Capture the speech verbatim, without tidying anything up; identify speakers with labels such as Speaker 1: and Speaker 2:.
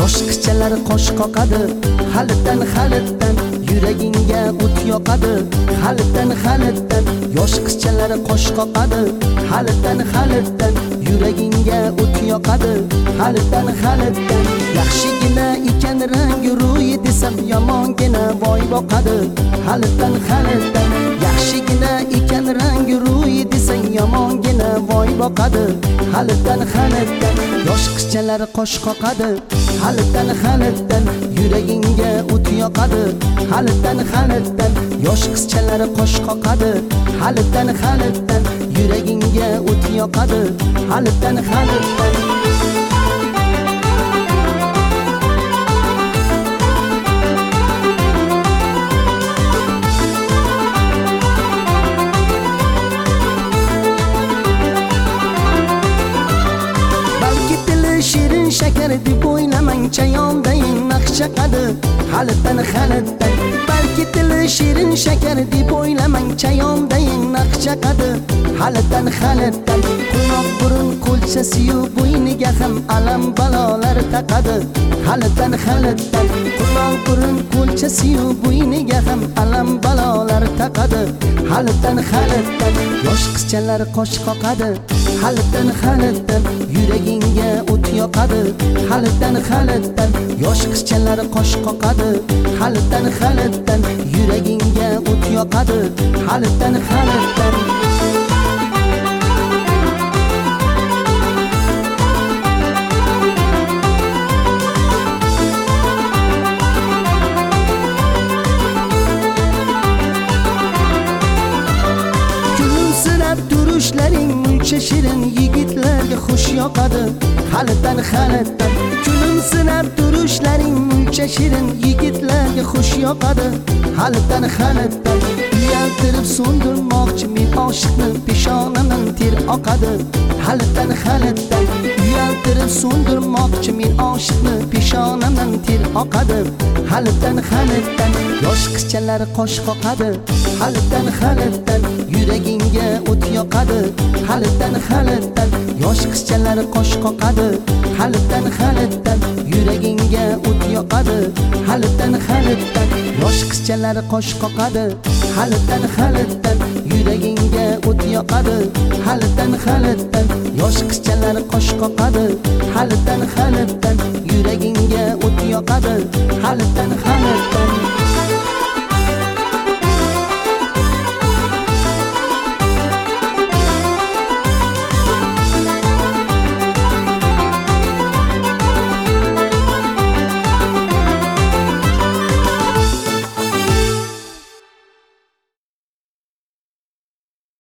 Speaker 1: yosh qizchalar qosh qoqadi, halitdan halitdan yuragingga o't yoqadi, halitdan halitdan yosh qizchalar qosh qoqadi, halitdan halitdan yuragingga o't yoqadi, halitdan halitdan yaxshigina ekan rangi ro'yi desam yomongina voy boqadi, halitdan halitdan yaxshigina ekan rangi ro'yi desang yomongina voy boqadi, halitdan halitdan yosh qizchalar qosh qoqadi, halitdan halitdan yuragingga o't yoqadi, halitdan halitdan yosh qizchalar qosh qoqadi, halitdan halitdan yuragingga o't yoqadi, halitdan halitdan shirin shakar deb o'ylamang, chayondayin naqsh chaqadi, halitdan halitdan balki tili shirin shakar deb o'ylamang, chayondayin naqsh chaqadi, halitdan halitdan quloq burun qo'lchasiyu bo'yniga ham alam balolar taqadi, halitdan halitdan quloq burun qo'lchasiyu bo'yniga ham alam balolar taqadi, halitdan halitdan yosh qizchalar qosh qoqadi, halitdan halitdan yuragingga o't yoqadi, halitdan halitdan yosh qizchalar qosh qoqadi, halitdan halitdan yuragingga o't yoqadi, halitdan halitdan turishlaring muncha shirin yigitlarga xush yoqadi, halitdan halitdan kulimsirab turishlaring muncha shirin yigitlarga xush yoqadi, halitdan halitdan uyaltirib so'ndirmoqchi men oshiqni peshonamdan ter oqadi, halitdan halitdan uyaltirib so'ndirmoqchi men oshiqni peshonamdan ter oqadi, halitdan halitdan yosh qizchalar qosh qoqadi, halitdan halitdan yuragingga o't yoqadi, halitdan halitdan yosh qizchalar qosh qoqadi, halitdan halitdan yuragingga o't yoqadi, halitdan halitdan yosh qizchalar qosh qoqadi, halitdan halitdan yuragingga o't yoqadi, halitdan halitdan yosh qizchalar qosh qoqadi, halitdan halitdan yuragingga o't yoqadi, halitdan halitdan